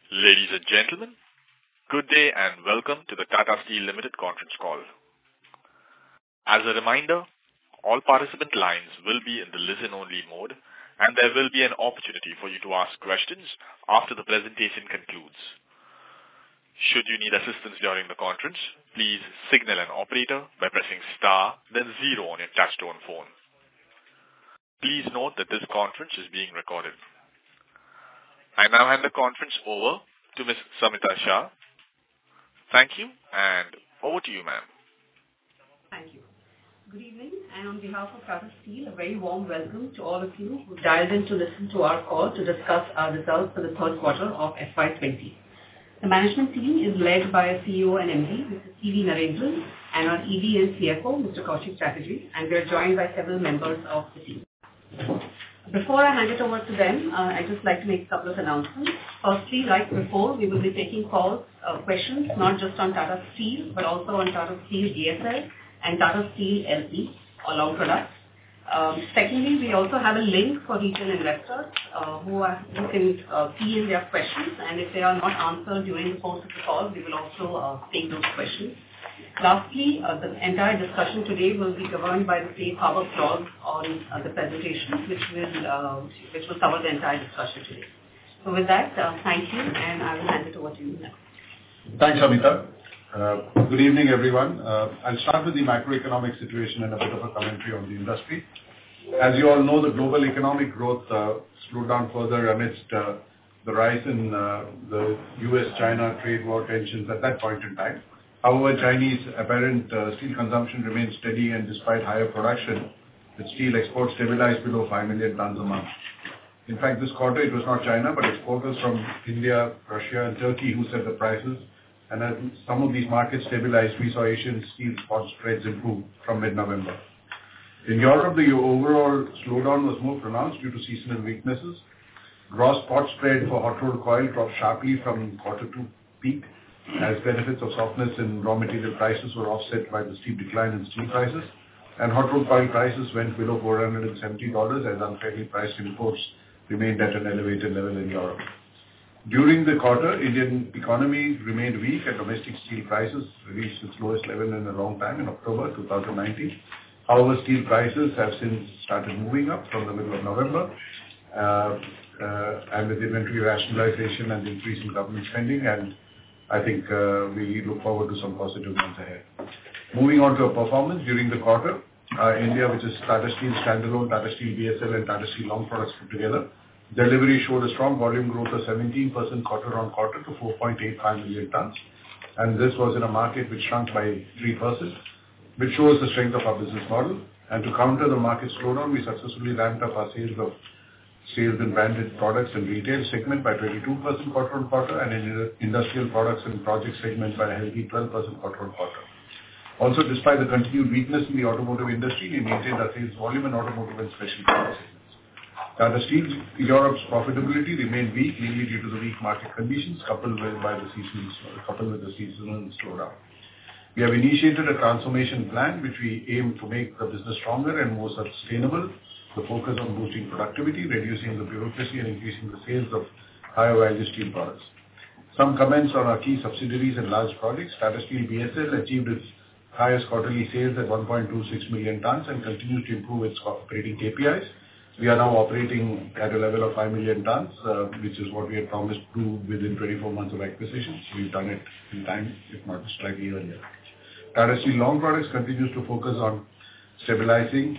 Ladies and gentlemen, good day and welcome to the Tata Steel Limited conference call. As a reminder, all participant lines will be in the listen-only mode, and there will be an opportunity for you to ask questions after the presentation concludes. Should you need assistance during the conference, please signal an operator by pressing star, then 0 on your touchtone phone. Please note that this conference is being recorded. I now hand the conference over to Ms. Samita Shah. Thank you, and over to you, ma'am. Thank you. Good evening, and on behalf of Tata Steel, a very warm welcome to all of you who dialed in to listen to our call to discuss our results for the third quarter of FY20. The management team is led by our CEO and MD, Mr. C.V. Narendran, and our ED and CFO, Mr. Koushik Chatterjee, and we are joined by several members of the team. Before I hand it over to them, I'd just like to make a couple of announcements. Firstly, like before, we will be taking calls, questions, not just on Tata Steel, but also on Tata Steel BSL and Tata Steel LP, or long products. Secondly, we also have a link for retail investors who can key in their questions, and if they are not answered during the course of the call, we will also take those questions. Lastly, the entire discussion today will be governed by the safe harbor clause on the presentation, which will cover the entire discussion today. So with that, thank you, and I will hand it over to you now. Thanks, Amita. Good evening, everyone. I'll start with the macroeconomic situation and a bit of a commentary on the industry. As you all know, the global economic growth slowed down further amidst the rise in the US-China trade war tensions at that point in time. However, Chinese apparent steel consumption remains steady, and despite higher production, the steel exports stabilized below 5 million tons a month. In fact, this quarter it was not China, but exporters from India, Russia, and Turkey who set the prices. And as some of these markets stabilized, we saw Asian steel spot spreads improve from mid-November. In Europe, the overall slowdown was more pronounced due to seasonal weaknesses. Gross spot spread for hot rolled coil dropped sharply from quarter two peak, as benefits of softness in raw material prices were offset by the steep decline in steel prices, and hot rolled coil prices went below $470 as unfairly priced imports remained at an elevated level in Europe. During the quarter, Indian economy remained weak and domestic steel prices reached its lowest level in a long time in October 2019. However, steel prices have since started moving up from the middle of November, and with inventory rationalization and increase in government spending, and I think we look forward to some positive months ahead. Moving on to our performance during the quarter, India, which is Tata Steel standalone, Tata Steel BSL, and Tata Steel long products put together, delivery showed a strong volume growth of 17% quarter on quarter to 4.85 million tons, and this was in a market which shrunk by 3%, which shows the strength of our business model. And to counter the market slowdown, we successfully ramped up our sales in branded products and retail segment by 22% quarter on quarter, and in industrial products and project segment by a healthy 12% quarter on quarter. Also, despite the continued weakness in the automotive industry, we maintained our sales volume in automotive and special products segments. Tata Steel Europe's profitability remained weak, mainly due to the weak market conditions coupled with the seasonal slowdown. We have initiated a transformation plan which we aim to make the business stronger and more sustainable. The focus on boosting productivity, reducing the bureaucracy, and increasing the sales of higher value steel products. Some comments on our key subsidiaries and large projects. Tata Steel BSL achieved its highest quarterly sales at 1.26 million tons and continues to improve its operating KPIs. We are now operating at a level of 5 million tons, which is what we had promised to do within 24 months of acquisition. So we've done it in time, if not slightly earlier. Tata Steel Long Products continues to focus on stabilizing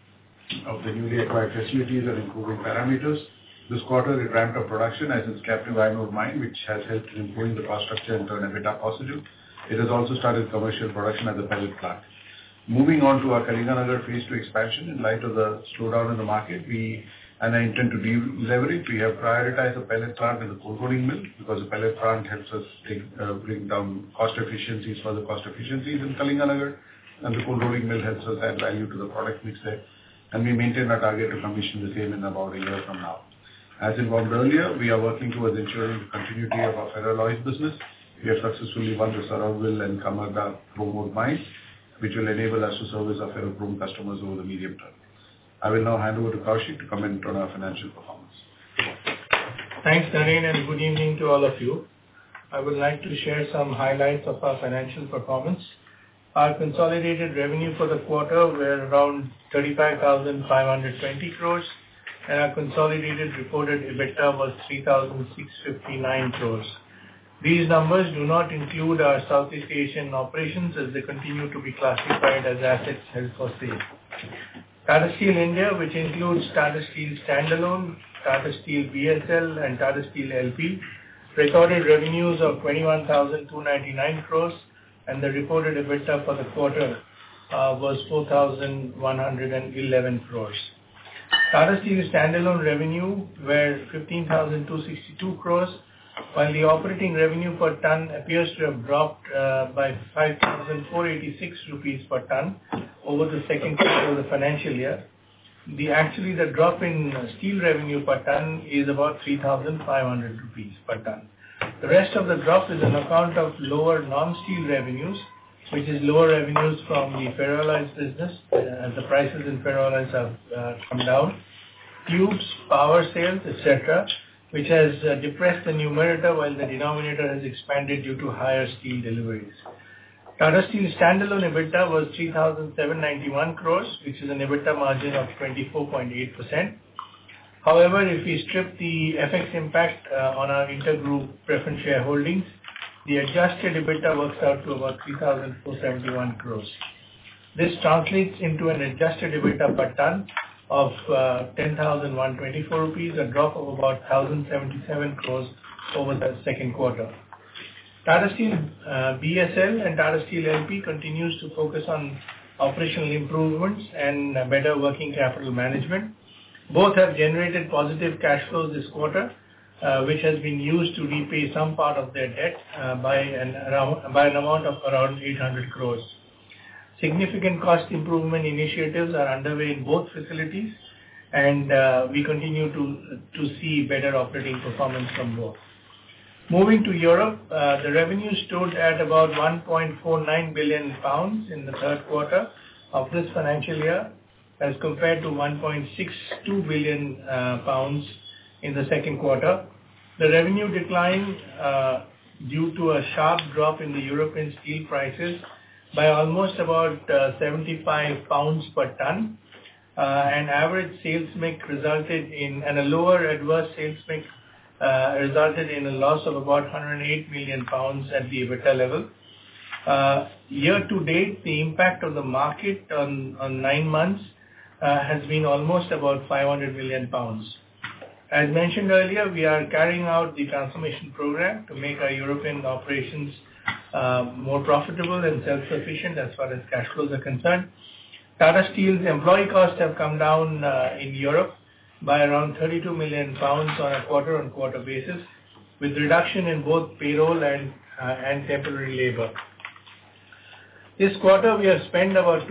of the newly acquired facilities and improving parameters. This quarter, it ramped up production as its captive iron ore mine, which has helped in improving the cost structure and turn EBITDA positive. It has also started commercial production at the pellet plant. Moving on to our Kalinganagar Phase 2 expansion, in light of the slowdown in the market, and I intend to deleverage, we have prioritized the pellet plant and the cold rolling mill, because the pellet plant helps us bring down further cost efficiencies in Kalinganagar, and the cold rolling mill helps us add value to the product mix there. And we maintain our target to commission the same in about a year from now. As informed earlier, we are working towards ensuring the continuity of our ferroalloys business. We have successfully won the Sarawal and Kamarga chrome ore mines, which will enable us to service our ferrochrome customers over the medium term. I will now hand over to Koushik to comment on our financial performance. Thanks, Naren, and good evening to all of you. I would like to share some highlights of our financial performance. Our consolidated revenue for the quarter were around 35,520 crores, and our consolidated reported EBITDA was 3,659 crores. These numbers do not include our Southeast Asian operations as they continue to be classified as assets held for sale. Tata Steel India, which includes Tata Steel Standalone, Tata Steel BSL, and Tata Steel LP, recorded revenues of 21,299 crores, and the reported EBITDA for the quarter was 4,111 crores. Tata Steel Standalone revenue were 15,262 crores, while the operating revenue per ton appears to have dropped by 5,486 rupees per ton over the second quarter of the financial year. The drop in steel revenue per ton is about 3,500 rupees per ton. The rest of the drop is on account of lower non-steel revenues, which is lower revenues from the ferroalloys business as the prices in ferroalloys have come down, tubes, power sales, etc., which has depressed the numerator while the denominator has expanded due to higher steel deliveries. Tata Steel Standalone EBITDA was 3,791 crores, which is an EBITDA margin of 24.8%. However, if we strip the FX impact on our intergroup preference shareholdings, the adjusted EBITDA works out to about 3,471 crores. This translates into an adjusted EBITDA per ton of 10,124 rupees, a drop of about 1,077 crores over the second quarter. Tata Steel BSL and Tata Steel LP continues to focus on operational improvements and better working capital management. Both have generated positive cash flows this quarter, which has been used to repay some part of their debt by an amount of around 800 crores. Significant cost improvement initiatives are underway in both facilities, and we continue to see better operating performance from both. Moving to Europe, the revenue stood at about 1.49 billion pounds in the third quarter of this financial year, as compared to 1.62 billion pounds in the second quarter. The revenue declined due to a sharp drop in the European steel prices by almost about 75 pounds per ton, and average sales mix resulted in, and a lower adverse sales mix resulted in a loss of about 108 million pounds at the EBITDA level. Year to date, the impact of the market on 9 months has been almost about 500 million pounds. As mentioned earlier, we are carrying out the transformation program to make our European operations more profitable and self-sufficient as far as cash flows are concerned. Tata Steel's employee costs have come down in Europe by around 32 million pounds on a quarter-on-quarter basis, with reduction in both payroll and temporary labor. This quarter, we have spent about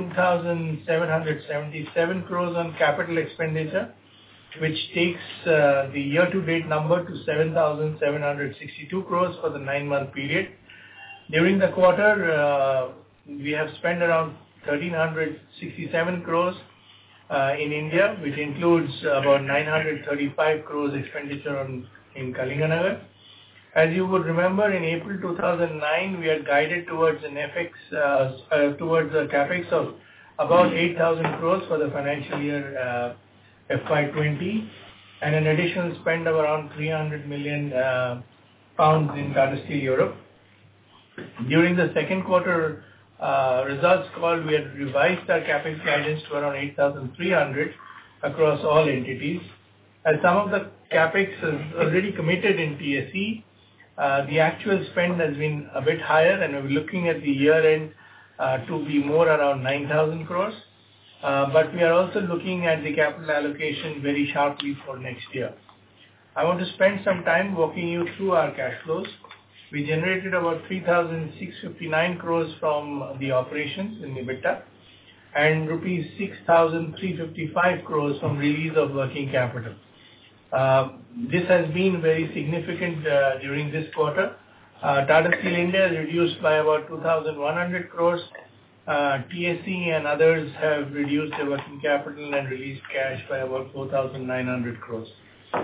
2,777 crores on capital expenditure, which takes the year-to-date number to 7,762 crores for the 9-month period. During the quarter, we have spent around 1,367 crores in India, which includes about 935 crores expenditure in Kalinganagar. As you would remember, in April 2009, we had guided towards an towards a capex of about 8,000 crores for the financial year FY20, and an additional spend of around 300 million pounds in Tata Steel Europe. During the second quarter results call, we had revised our capex guidance to around 8,300 across all entities. As some of the capex is already committed in TSE, the actual spend has been a bit higher, and we're looking at the year end to be more around 9,000 crores. But we are also looking at the capital allocation very sharply for next year. I want to spend some time walking you through our cash flows. We generated about 3,659 crores from the operations in EBITDA, and rupees 6,355 crores from release of working capital. This has been very significant during this quarter. Tata Steel India has reduced by about 2,100 crores. TSE and others have reduced their working capital and released cash by about 4,900 crores.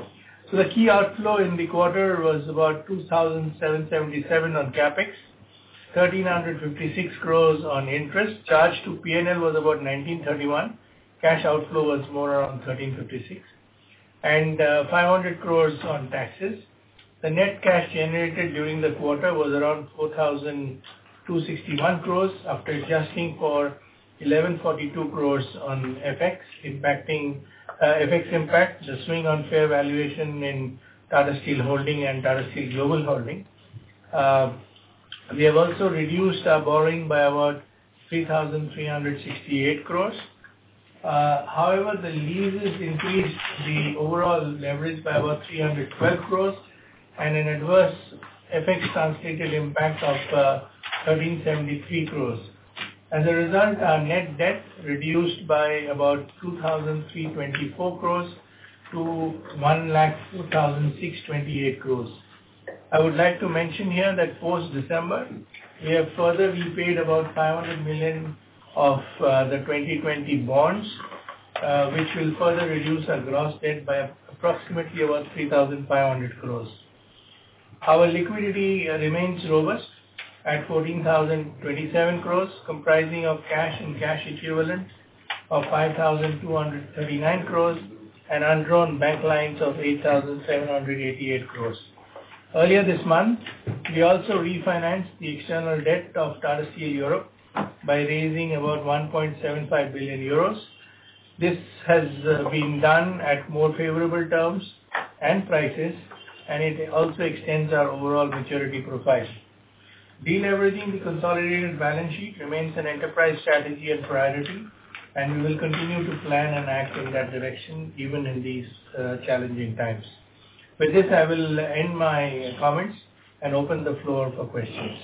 So the key outflow in the quarter was about 2,777 on capex, 1,356 crores on interest. Charge to P&L was about 1,931. Cash outflow was more around 1,356. And 500 crores on taxes. The net cash generated during the quarter was around 4,261 crores after adjusting for 1,142 crores on FX impact, the swing on fair valuation in Tata Steel Holding and Tata Steel Global Holding. We have also reduced our borrowing by about 3,368 crores. However, the leases increased the overall leverage by about 312 crores and an adverse FX translated impact of 1,373 crores. As a result, our net debt reduced by about 2,324 crores to 1,04,628 crores. I would like to mention here that post-December, we have further repaid about 500 million of the 2020 bonds, which will further reduce our gross debt by approximately about 3,500 crores. Our liquidity remains robust at 14,027 crores, comprising of cash and cash equivalent of 5,239 crores and undrawn bank lines of 8,788 crores. Earlier this month, we also refinanced the external debt of Tata Steel Europe by raising about 1.75 billion euros. This has been done at more favorable terms and prices, and it also extends our overall maturity profile. Deleveraging the consolidated balance sheet remains an enterprise strategy and priority, and we will continue to plan and act in that direction even in these challenging times. With this, I will end my comments and open the floor for questions.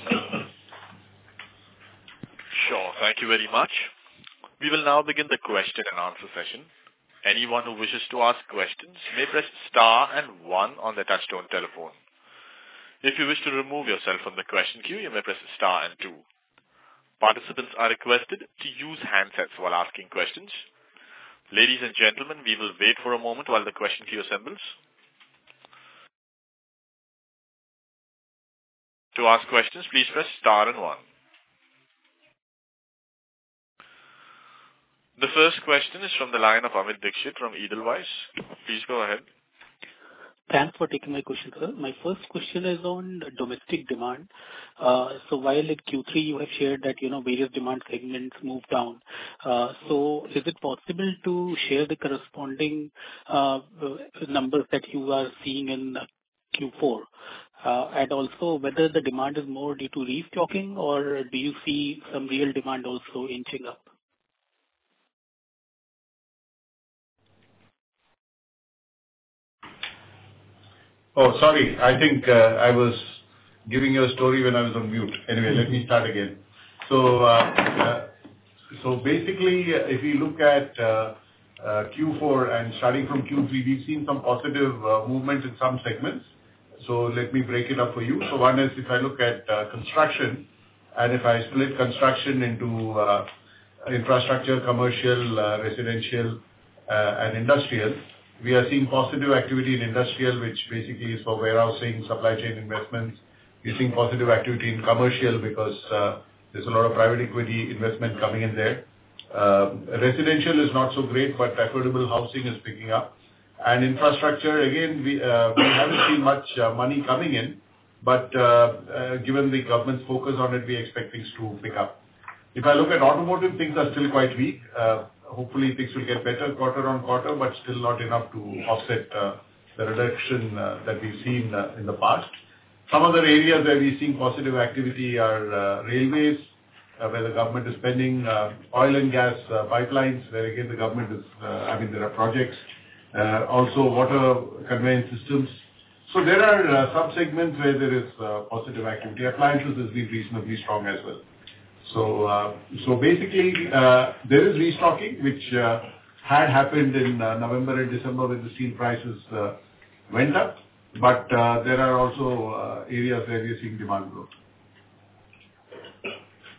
Sure. Thank you very much. We will now begin the question and answer session. Anyone who wishes to ask questions may press star and 1 on the touchtone telephone. If you wish to remove yourself from the question queue, you may press star and 2. Participants are requested to use handsets while asking questions. Ladies and gentlemen, we will wait for a moment while the question queue assembles. To ask questions, please press star and 1. The first question is from the line of Amit Dixit from Edelweiss. Please go ahead. Thanks for taking my question, sir. My first question is on domestic demand. So while in Q3 you have shared that, various demand segments moved down. So is it possible to share the corresponding numbers that you are seeing in Q4? And also whether the demand is more due to restocking or do you see some real demand also inching up? Oh, sorry. I think I was giving you a story when I was on mute. Anyway, let me start again. So basically, if you look at Q4 and starting from Q3, we've seen some positive movements in some segments. So let me break it up for you. So one is if I look at construction, and if I split construction into infrastructure, commercial, residential, and industrial, we are seeing positive activity in industrial, which basically is for warehousing, supply chain investments. We're seeing positive activity in commercial because there's a lot of private equity investment coming in there. Residential is not so great, but affordable housing is picking up. And infrastructure, again, we haven't seen much money coming in, but given the government's focus on it, we expect things to pick up. If I look at automotive, things are still quite weak. Hopefully things will get better quarter on quarter, but still not enough to offset the reduction that we've seen in the past. Some other areas where we're seeing positive activity are railways, where the government is spending, oil and gas pipelines, where again the government is, there are projects, also water conveyance systems. So there are sub-segments where there is positive activity. Appliances has been reasonably strong as well. So basically, there is restocking, which had happened in November and December when the steel prices went up. But there are also areas where we are seeing demand growth.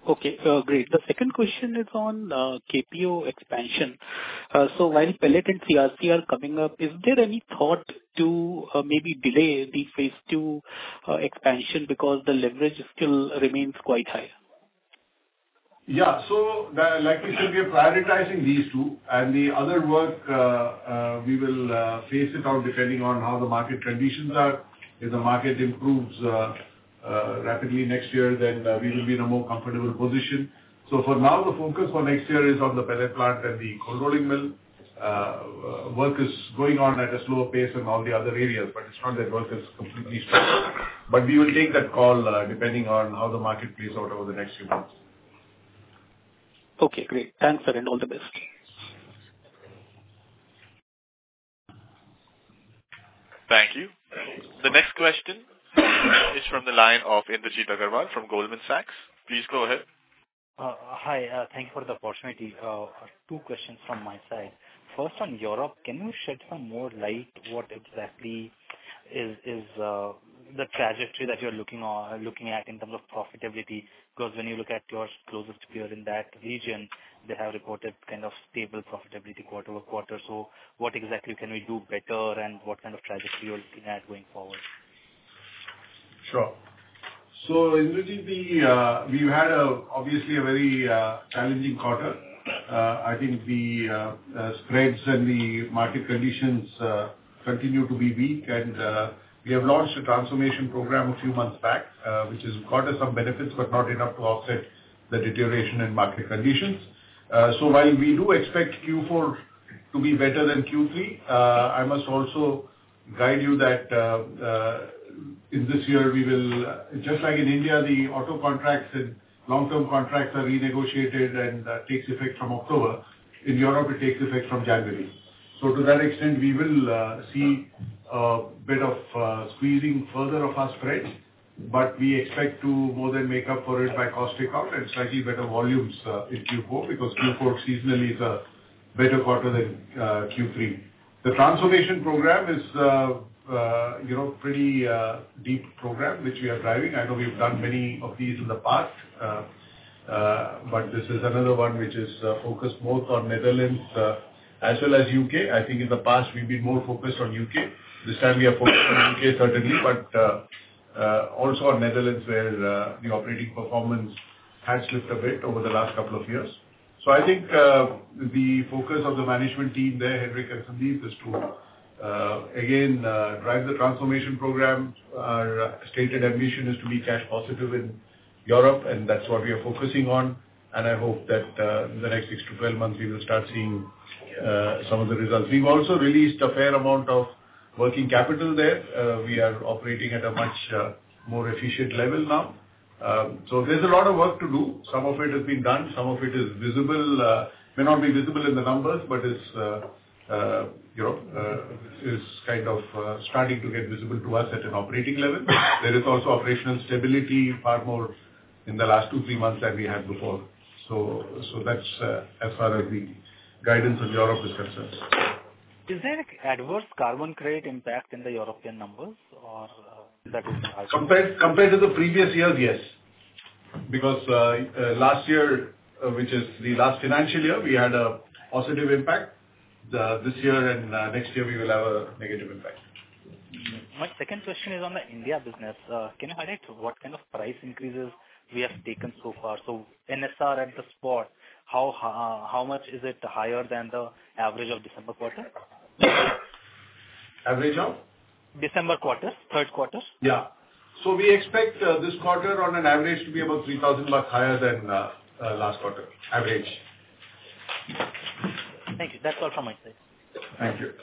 Okay, great. The second question is on KPO expansion. So while pellet and CRC are coming up, is there any thought to maybe delay the phase two expansion because the leverage still remains quite high? Yeah. So like we said, we are prioritizing these two, and the other work, we will phase it out depending on how the market conditions are. If the market improves rapidly next year, then we will be in a more comfortable position. So for now, the focus for next year is on the pellet plant and the cold rolling mill. Work is going on at a slower pace in all the other areas, but it's not that work is completely stopped. But we will take that call depending on how the market plays out over the next few months. Okay, great. Thanks, sir, and all the best. Thank you. The next question is from the line of Indrajit Agarwal from Goldman Sachs. Please go ahead. Hi, thank you for the opportunity. Two questions from my side. First, on Europe, can you shed some more light what exactly is the trajectory that you're looking at in terms of profitability? Because when you look at your closest peer in that region, they have reported kind of stable profitability quarter-over-quarter. So what exactly can we do better, and what kind of trajectory you're looking at going forward? Sure. So Indrajit, we've had obviously a very challenging quarter. I think the spreads and the market conditions continue to be weak, and we have launched a transformation program a few months back, which has got us some benefits, but not enough to offset the deterioration in market conditions. So while we do expect Q4 to be better than Q3, I must also guide you that in this year we will, just like in India, the auto contracts and long-term contracts are renegotiated and takes effect from October. In Europe, it takes effect from January. So to that extent, we will see a bit of squeezing further of our spreads, but we expect to more than make up for it by cost takeout and slightly better volumes in Q4, because Q4 seasonally is a better quarter than Q3. The transformation program is pretty deep program which we are driving. I know we've done many of these in the past, but this is another one which is focused both on Netherlands as well as UK. I think in the past we've been more focused on UK. This time we are focused on UK certainly, but also on Netherlands, where the operating performance has slipped a bit over the last couple of years. So I think the focus of the management team there, Henrik and Sandeep, is to again drive the transformation program. Our stated ambition is to be cash positive in Europe, and that's what we are focusing on. And I hope that in the next 6 to 12 months we will start seeing some of the results. We've also released a fair amount of working capital there. We are operating at a much more efficient level now. So there's a lot of work to do. Some of it has been done. Some of it is visible, may not be visible in the numbers, but is kind of starting to get visible to us at an operating level. There is also operational stability, far more in the last 2-3 months than we had before. So that's as far as the guidance on Europe is concerned. Is there an adverse carbon credit impact in the European numbers, or that is compared to the previous years? Yes, because last year, which is the last financial year, we had a positive impact. This year and next year we will have a negative impact. My second question is on the India business. Can you highlight what kind of price increases we have taken so far? So NSR at the spot, how much is it higher than the average of December quarter? Average of? December quarter, third quarter. Yeah. So we expect this quarter on an average to be about 3,000 bucks higher than last quarter, average. Thank you. That's all from my side. Thank you.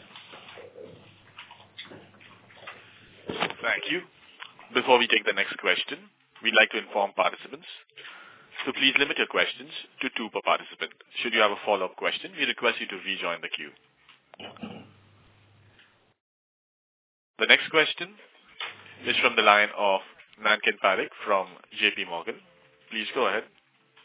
Thank you. Before we take the next question, we'd like to inform participants to please limit your questions to 2 per participant. Should you have a follow-up question, we request you to rejoin the queue. The next question is from the line of Nankin Parekh from JP Morgan. Please go ahead.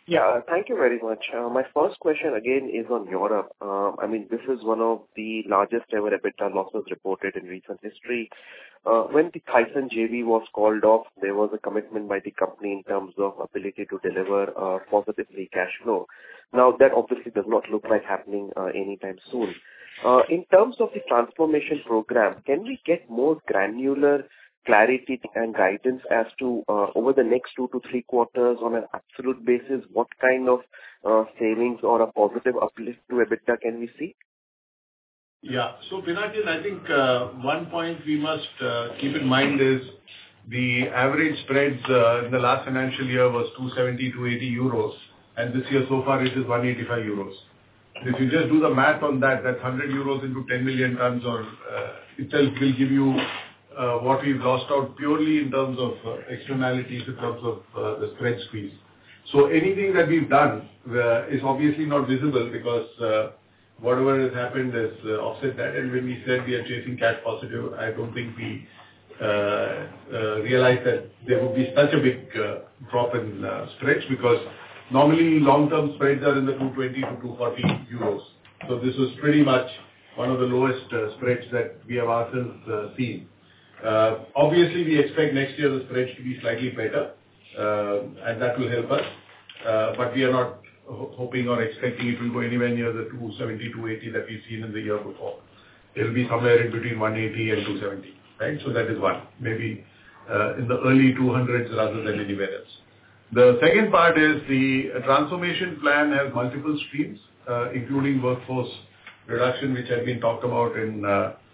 Yeah, thank you very much. My first question again is on Europe. This is one of the largest ever EBITDA losses reported in recent history. When the Thyssen JV was called off, there was a commitment by the company in terms of ability to deliver positive free cash flow. Now, that obviously does not look like happening anytime soon. In terms of the transformation program, can we get more granular clarity and guidance as to over the next 2 to 3 quarters on an absolute basis, what kind of savings or a positive uplift to EBITDA can we see? Yeah. So, Pinakin, I think one point we must keep in mind is the average spreads in the last financial year was 270 to 80 euros, and this year so far it is 185 euros. If you just do the math on that, that's 100 euros into 10 million tons or itself will give you what we've lost out purely in terms of externalities, in terms of the spread squeeze. So anything that we've done is obviously not visible because whatever has happened has offset that. And when we said we are chasing cash positive, I don't think we realized that there would be such a big drop in spreads because normally long-term spreads are in the 220 to 240 euros. So this was pretty much one of the lowest spreads that we have ourselves seen. Obviously, we expect next year the spreads to be slightly better, and that will help us. But we are not hoping or expecting it will go anywhere near the 270, 280 that we've seen in the year before. It will be somewhere in between 180 and 270, right? So that is one, maybe in the early 200s rather than anywhere else. The second part is the transformation plan has multiple streams, including workforce reduction, which had been talked about in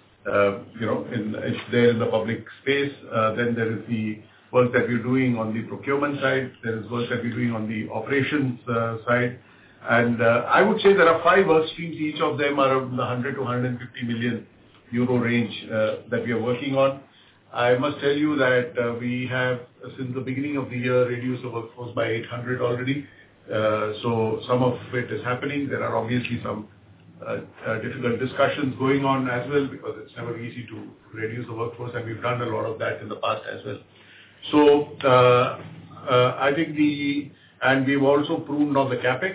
it's there in the public space. Then there is the work that we're doing on the procurement side. There is work that we're doing on the operations side. And I would say there are 5 work streams. Each of them are around the 100 to 150 million euro range that we are working on. I must tell you that we have, since the beginning of the year, reduced the workforce by 800 already. So some of it is happening. There are obviously some difficult discussions going on as well because it's never easy to reduce the workforce, and we've done a lot of that in the past as well. So I think and we've also pruned on the capex,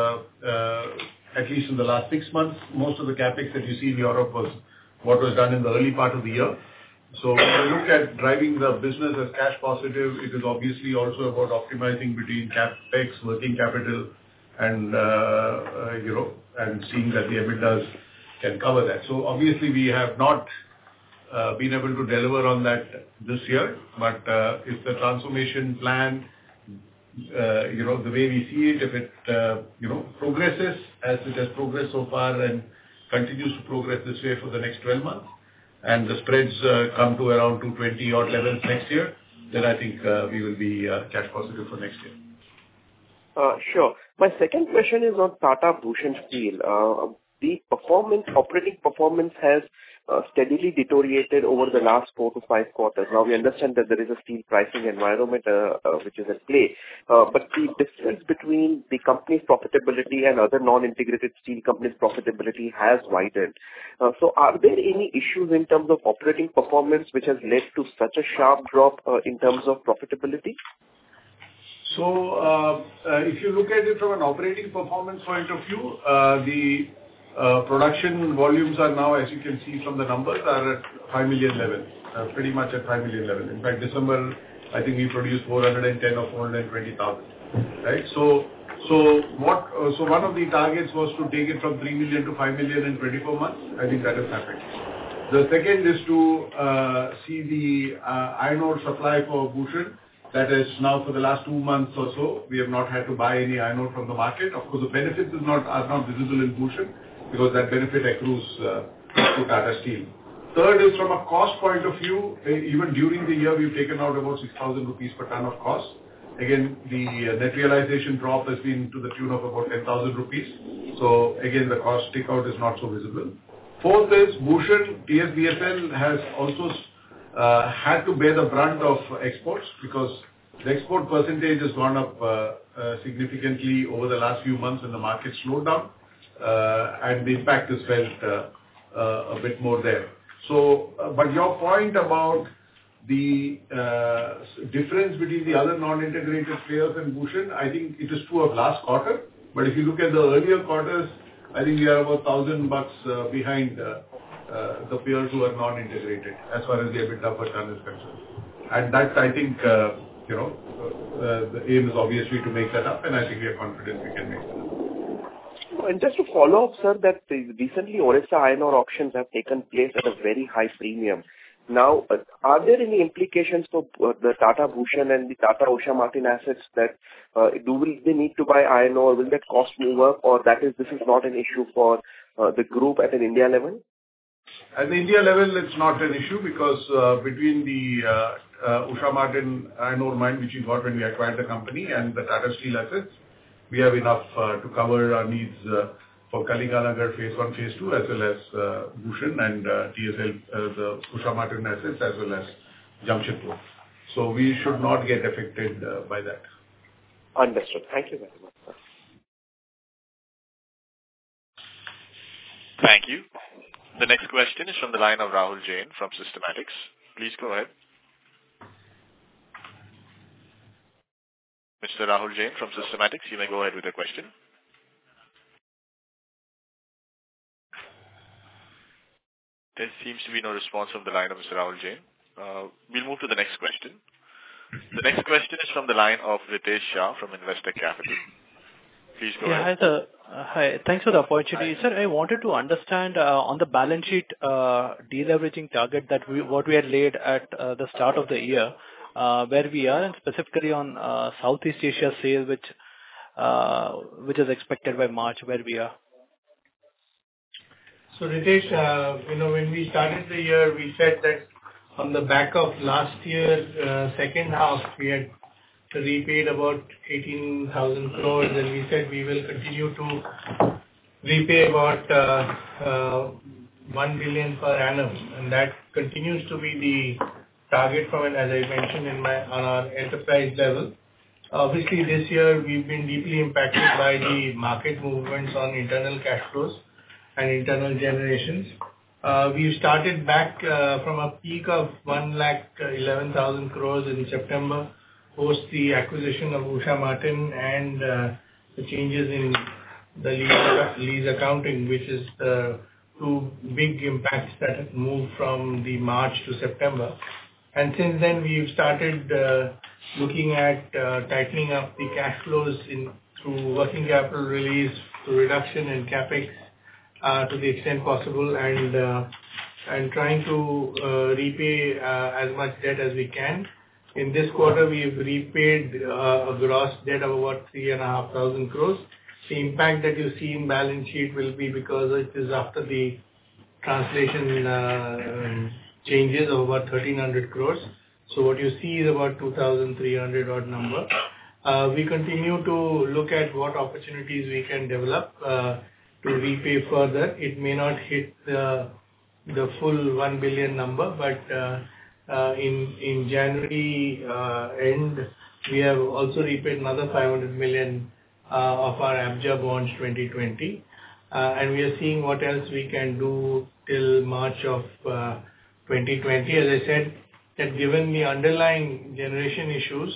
at least in the last 6 months. Most of the capex that you see in Europe was what was done in the early part of the year. So when you look at driving the business as cash positive, it is obviously also about optimizing between capex, working capital, and and seeing that the EBITDAs can cover that. So obviously we have not been able to deliver on that this year, but if the transformation plan, the way we see it, if it progresses as it has progressed so far and continues to progress this way for the next 12 months, and the spreads come to around 220 odd levels next year, then I think we will be cash positive for next year. Sure. My second question is on Tata Bhushan Steel. The operating performance has steadily deteriorated over the last 4 to 5 quarters. Now we understand that there is a steel pricing environment which is at play, but the difference between the company's profitability and other non-integrated steel companies' profitability has widened. So are there any issues in terms of operating performance which has led to such a sharp drop in terms of profitability? So if you look at it from an operating performance point of view, the production volumes are now, as you can see from the numbers, are at 5 million level, pretty much at 5 million level. In fact, December, I think we produced 410 or 420,000, right? So one of the targets was to take it from 3 million to 5 million in 24 months. I think that has happened. The second is to see the iron ore supply for Bhushan. That is now for the last 2 months or so, we have not had to buy any iron ore from the market. Of course, the benefits are not visible in Bhushan because that benefit accrues to Tata Steel. Third is from a cost point of view, even during the year, we've taken out about 6,000 rupees per ton of cost. Again, the net realization drop has been to the tune of about 10,000 rupees. So again, the cost takeout is not so visible. Fourth is Bhushan, TSBSL has also had to bear the brunt of exports because the export percentage has gone up significantly over the last few months when the market slowed down, and the impact is felt a bit more there. So, but your point about The difference between the other non-integrated players and Bhushan, I think it is true of last quarter, but if you look at the earlier quarters, I think we are about $1,000 behind the peers who are non-integrated as far as the EBITDA per ton is concerned. And that, I think, the aim is obviously to make that up, and I think we are confident we can make that up. And just to follow up, sir, that recently Orissa iron ore auctions have taken place at a very high premium. Now, are there any implications for the Tata Bhushan and the Tata Usha Martin assets that will they need to buy iron ore? Will that cost move up, or this is not an issue for the group at an India level? At the India level, it's not an issue because between the Usha Martin iron ore mine, which we got when we acquired the company, and the Tata Steel assets, we have enough to cover our needs for Kalinganagar Phase 1, Phase 2, as well as Bhushan and TSL, the Usha Martin assets, as well as Jamshedpur. So we should not get affected by that. Understood. Thank you very much, sir. Thank you. The next question is from the line of Rahul Jain from Systematix. Please go ahead. Mr. Rahul Jain from Systematix, you may go ahead with your question. There seems to be no response from the line of Mr. Rahul Jain. We'll move to the next question. The next question is from the line of Ritesh Shah from Investec Capital. Please go ahead. Hi, sir. Hi. Thanks for the opportunity. Hi. Sir, I wanted to understand on the balance sheet deleveraging target that what we had laid at the start of the year, where we are, and specifically on Southeast Asia sale, which is expected by March, where we are. So Ritesh, when we started the year, we said that on the back of last year's second half, we had repaid about 18,000 crores, and we said we will continue to repay about 1 billion per annum, and that continues to be the target from, as I mentioned on our enterprise level. Obviously, this year we've been deeply impacted by the market movements on internal cash flows and internal generations. We started back from a peak of 1,11,000 crores in September, post the acquisition of Usha Martin and the changes in the lease accounting, which is the two big impacts that have moved from the March to September. And since then, we've started looking at tightening up the cash flows through working capital release, through reduction in capex to the extent possible, and trying to repay as much debt as we can. In this quarter, we've repaid a gross debt of about 3,500 crores. The impact that you see in balance sheet will be because it is after the translation changes of about 1,300 crores. So what you see is about 2,300 odd number. We continue to look at what opportunities we can develop to repay further. It may not hit the full 1 billion number, but in January end, we have also repaid another 500 million of our ABJA bonds 2020. And we are seeing what else we can do till March of 2020. As I said, that given the underlying generation issues,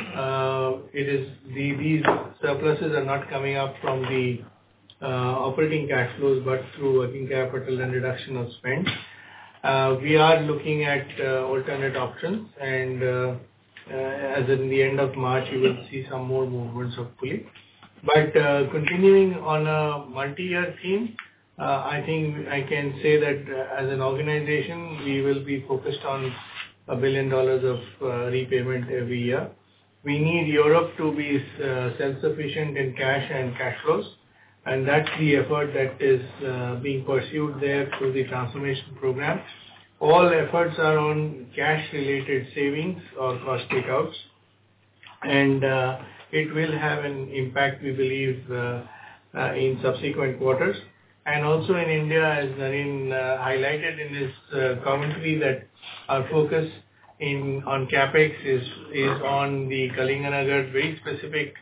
these surpluses are not coming up from the operating cash flows, but through working capital and reduction of spend. We are looking at alternate options, and as in the end of March, you will see some more movements hopefully. But continuing on a multi-year theme, I think I can say that as an organization, we will be focused on $1 billion of repayment every year. We need Europe to be self-sufficient in cash and cash flows, and that's the effort that is being pursued there through the transformation program. All efforts are on cash-related savings or cost takeouts, and it will have an impact, we believe, in subsequent quarters. And also in India, as Naren highlighted in his commentary, that our focus on capex is on the Kalinganagar very specific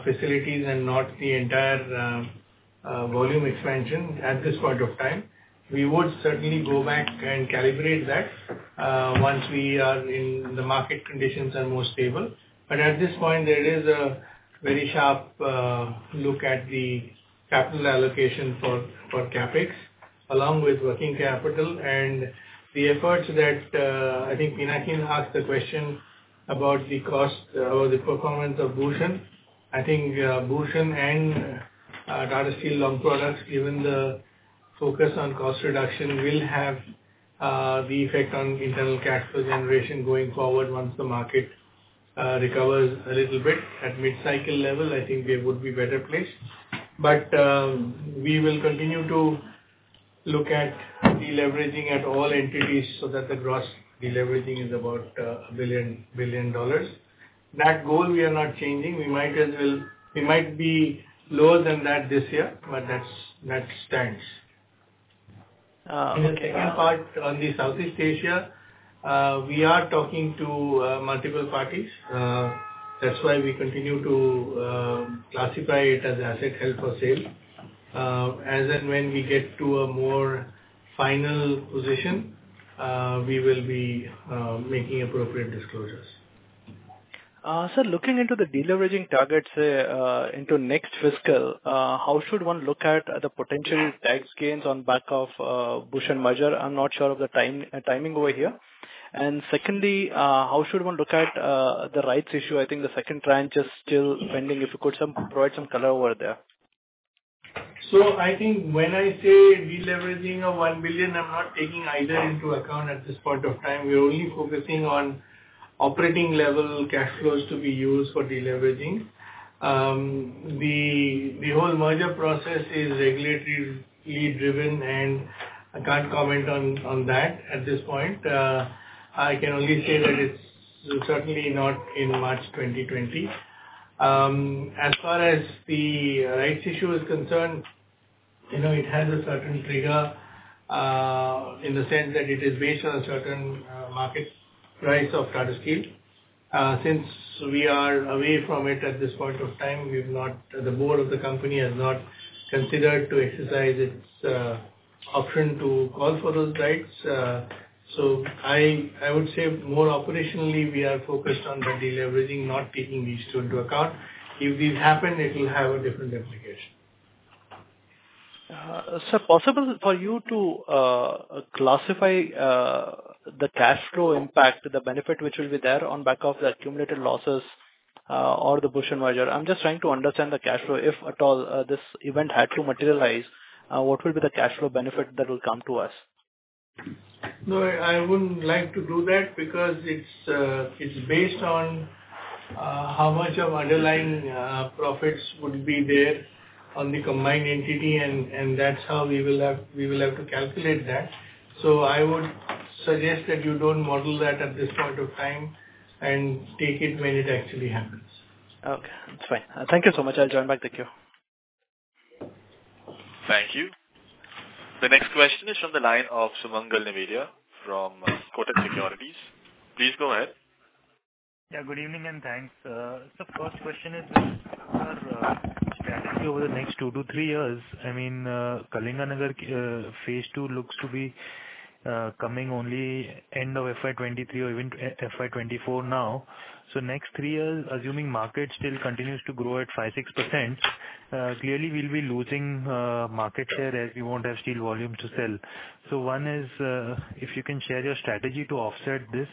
facilities and not the entire volume expansion at this point of time. we would certainly go back and calibrate that once we are in the market conditions are more stable. But at this point, there is a very sharp look at the capital allocation for CapEx, along with working capital and the efforts that I think Pinakin asked the question about the cost or the performance of Bhushan. I think Bhushan and Tata Steel Long Products, given the focus on cost reduction, will have the effect on internal cash flow generation going forward once the market recovers a little bit. At mid-cycle level, I think they would be better placed. But we will continue to look at deleveraging at all entities so that the gross deleveraging is about $1 billion. That goal we are not changing. We might be lower than that this year, but that stands. In the second part on the Southeast Asia, we are talking to multiple parties. That's why we continue to classify it as asset held for sale. As and when we get to a more final position, we will be making appropriate disclosures. Sir, looking into the deleveraging targets into next fiscal, how should one look at the potential tax gains on back of Bhushan merger? I'm not sure of the timing over here. And secondly, how should one look at the rights issue? I think the second tranche is still pending. If you could provide some color over there. So I think when I say deleveraging of 1 billion, I'm not taking either into account at this point of time. We're only focusing on operating level cash flows to be used for deleveraging. The whole merger process is regulatory driven, and I can't comment on that at this point. I can only say that it's certainly not in March 2020. As far as the rights issue is concerned, it has a certain trigger in the sense that it is based on a certain market price of Tata Steel. Since we are away from it at this point of time, the board of the company has not considered to exercise its option to call for those rights. So I would say more operationally, we are focused on the deleveraging, not taking these two into account. If these happen, it will have a different implication. Sir, possible for you to classify the cash flow impact, the benefit which will be there on back of the accumulated losses or the Bhushan merger? I'm just trying to understand the cash flow. If at all this event had to materialize, what will be the cash flow benefit that will come to us? No, I wouldn't like to do that because it's based on how much of underlying profits would be there on the combined entity, and that's how we will have to calculate that. So I would suggest that you don't model that at this point of time and take it when it actually happens. Okay, that's fine. Thank you so much. I'll join back the queue. Thank you. The next question is from the line of Sumangal Nevatia from Kotak Securities. Please go ahead. Yeah, good evening and thanks. So first question is our strategy over the next 2 to 3 years. I mean, Kalinganagar phase 2 looks to be coming only end of FY23 or even FY24 now. So next 3 years, assuming market still continues to grow at 5-6%, clearly we'll be losing market share as we won't have steel volumes to sell. So one is, if you can share your strategy to offset this.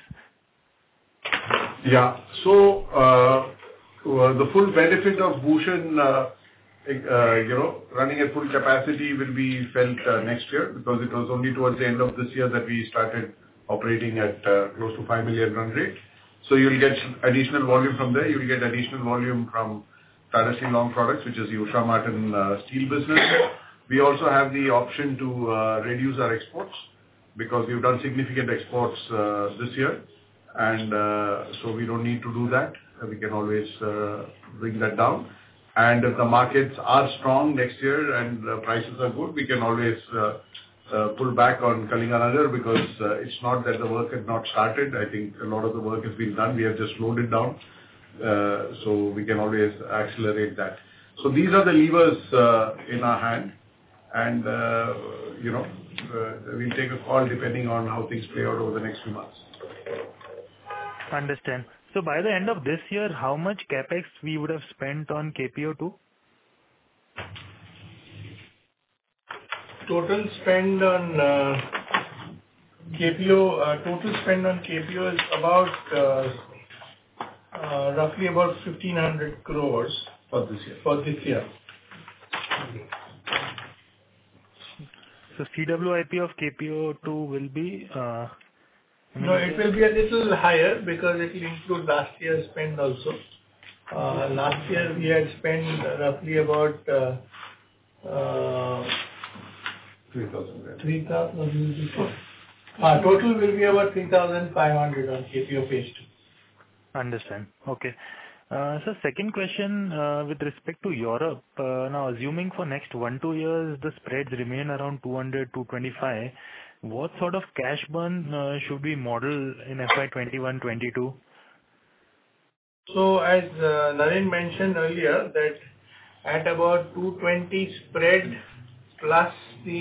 Yeah. So the full benefit of Bhushan, running at full capacity will be felt next year, because it was only towards the end of this year that we started operating at close to 5 million run rate. So you'll get additional volume from there. You'll get additional volume from Tata Steel Long Products, which is the Usha Martin steel business. We also have the option to reduce our exports, because we've done significant exports this year, and so we don't need to do that. We can always bring that down. And if the markets are strong next year and prices are good, we can always pull back on Kalinganagar, because it's not that the work had not started. I think a lot of the work has been done. We have just slowed it down. So we can always accelerate that. So these are the levers in our hand. And, we'll take a call depending on how things play out over the next few months. Understand. So by the end of this year, how much capex we would have spent on KPO2? Total spend on KPO is about roughly about 1,500 crores For this year. So CWIP of KPO2 will be... No, it will be a little higher because it will include last year's spend also. Last year we had spent roughly about 3,000. 3,000. Total will be about 3,500 on KPO phase 2. Understand. Okay. So second question with respect to Europe. Now assuming for next 1-2 years the spreads remain around 200-225, what sort of cash burn should we model in FY 21-22? So as Naren mentioned earlier, that at about 220 spread plus the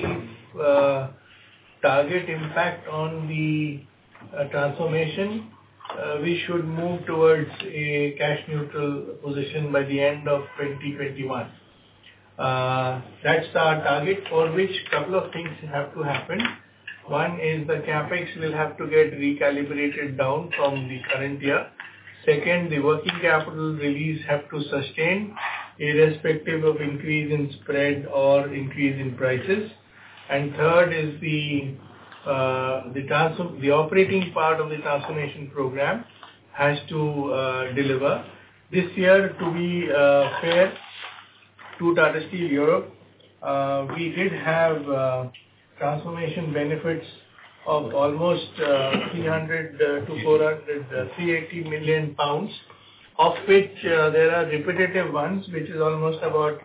target impact on the transformation, we should move towards a cash neutral position by the end of 2021. That's our target, for which couple of things have to happen. One is the capex will have to get recalibrated down from the current year. Second, the working capital release have to sustain irrespective of increase in spread or increase in prices. And third is the operating part of the transformation program has to deliver. This year, to be fair to Tata Steel Europe, we did have transformation benefits of almost 300 to 400, 380 million pounds, of which there are repetitive ones, which is almost about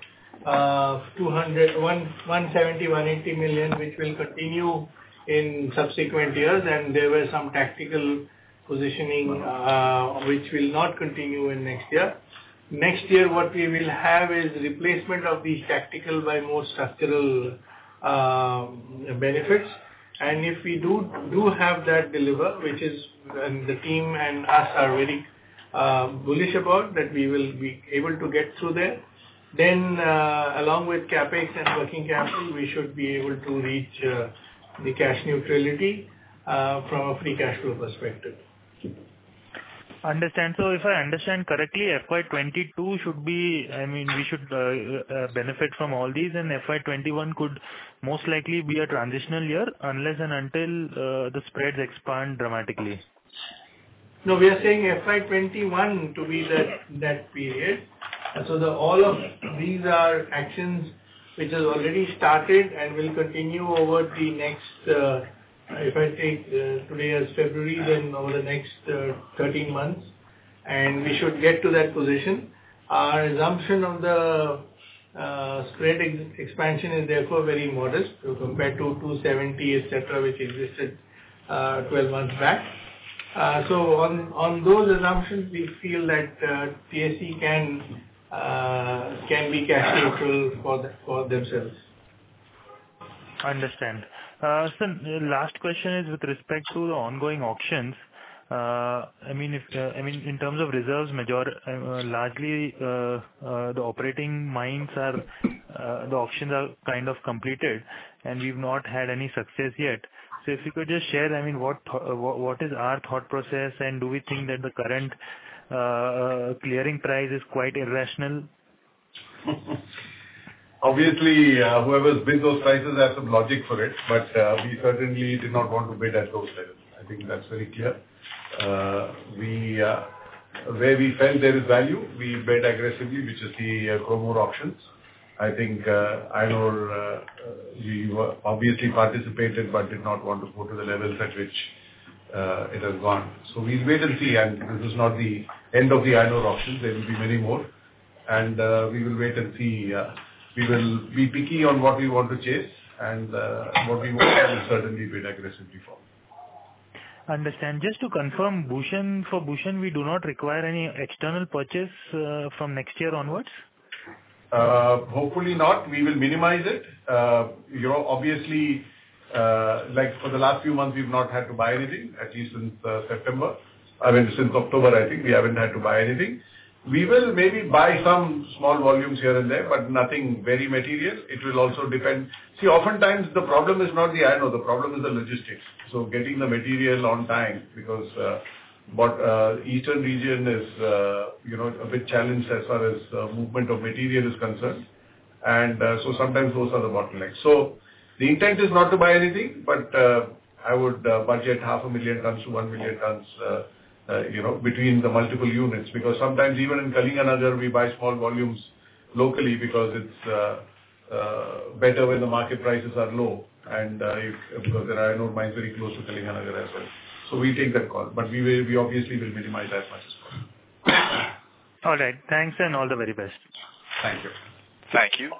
170, 180 million, which will continue in subsequent years, and there were some tactical positioning which will not continue in next year. Next year, what we will have is replacement of these tactical by more structural benefits. And if we do have that deliver, which is and the team and us are very bullish about, that we will be able to get through there, then along with capex and working capital, we should be able to reach the cash neutrality from a free cash flow perspective. Understand. So if I understand correctly, FY22 should be, we should benefit from all these, and FY21 could most likely be a transitional year unless and until the spreads expand dramatically. No, we are saying FY21 to be that period. So all of these are actions which has already started and will continue over the next, if I take today as February, then over the next 13 months, and we should get to that position. Our assumption of the spread expansion is therefore very modest compared to 270, etc., which existed 12 months back. So on those assumptions, we feel that TSE can be cash neutral for themselves. Understand. So last question is with respect to the ongoing auctions. In terms of reserves, largely the operating mines are the auctions are kind of completed, and we've not had any success yet. So if you could just share, what is our thought process, and do we think that the current clearing price is quite irrational? Obviously, whoever's bid those prices has some logic for it, but we certainly did not want to bid at those levels. I think that's very clear. Where we felt there is value, we bid aggressively, which is the chrome ore auctions. I think iron ore, we obviously participated but did not want to go to the levels at which it has gone. So we'll wait and see, and this is not the end of the iron ore auctions. There will be many more, and we will wait and see. We will be picky on what we want to chase, and what we will certainly bid aggressively for. Understand. Just to confirm, for Bhushan, we do not require any external purchase from next year onwards? Hopefully not. We will minimize it. Obviously, like for the last few months, we've not had to buy anything, at least since September. Since October, I think we haven't had to buy anything. We will maybe buy some small volumes here and there, but nothing very material. It will also depend. See, oftentimes the problem is not the iron ore, the problem is the logistics. So getting the material on time, because eastern region is, a bit challenged as far as movement of material is concerned. And so sometimes those are the bottlenecks. So the intent is not to buy anything, but I would budget 500,000 tons to 1 million tons, between the multiple units, because sometimes even in Kalinganagar we buy small volumes locally because it's better when the market prices are low, and because there are iron ore mines very close to Kalinganagar as well. So we take that call, but we obviously will minimize as much as possible. All right. Thanks and all the very best. Thank you. Thank you.